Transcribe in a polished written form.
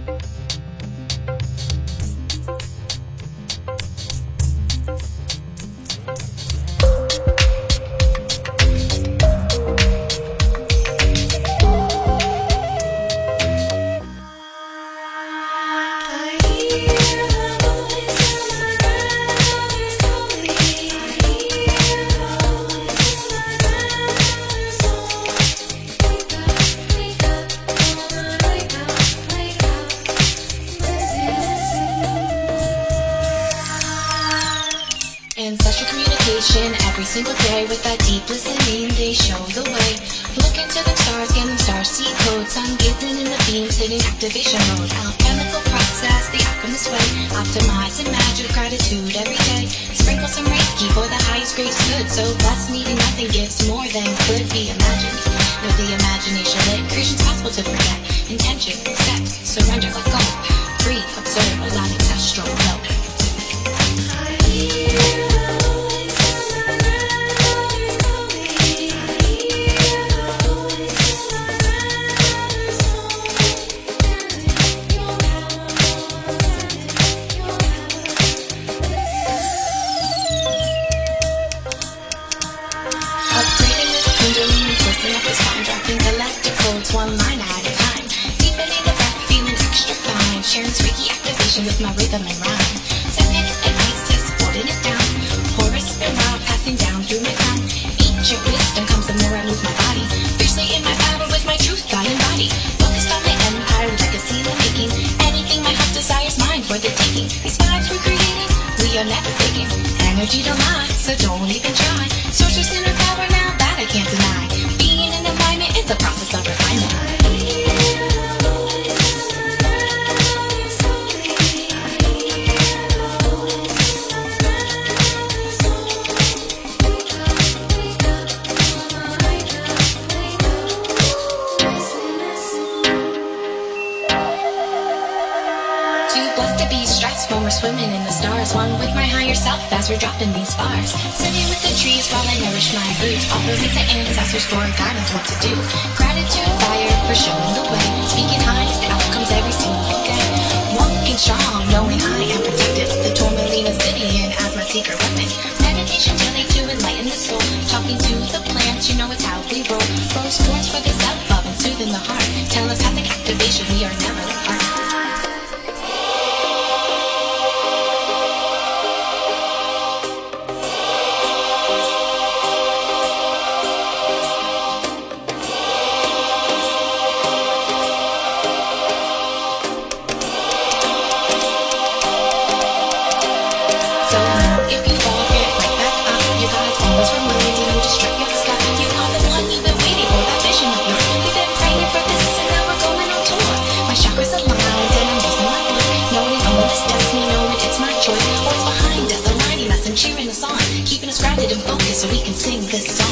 Ancestral communication every single day with that deep listening, they show the way. Look into the stars, getting star seed codes. I'm gazing in the beams, hitting activation mode. Alchemical process, the alchemist way. Optimizing magic, gratitude every day. Sprinkle some Reiki for the highest greatest good. So blessed, needing nothing gives more than could be imagined. Know the imagination lit, creation's possible to forget. Intention, accept, surrender, let go. Free, observe, allow ancestral flow. One line at a time, deepening the breath, feeling extra fine. Sharing Reiki activation with my rhythm and rhyme. Seven and Isis, holding it down. Horus spiral passing down through my crown. Each of wisdom comes the more I move my body. Fiercely in my power with my truth, I embody. Focused on my empire, legacy in the making. Anything my heart desires, mine for the taking. These vibes we're creating, we are never faking. Energy don't lie, so don't even try. Sorceress in her power now, that I can't deny. Being in alignment, it's a process of refinement. When we're swimming in the stars, one with my higher self as we're dropping these bars. Sitting with the trees while I nourish my roots, offering to ancestors for guidance what to do. Gratitude, fire for showing the way. Speaking highest outcomes every single day. Walking strong, knowing I am protected. The Tourmaline Obsidian as my secret weapon. Meditation daily to enlighten the soul. Talking to the plants, you know it's how we roll. Rose quartz for the self-love and soothing the heart. Telepathic activation, we are never apart. Cheering us on, keeping us grounded and focused so we can sing this song.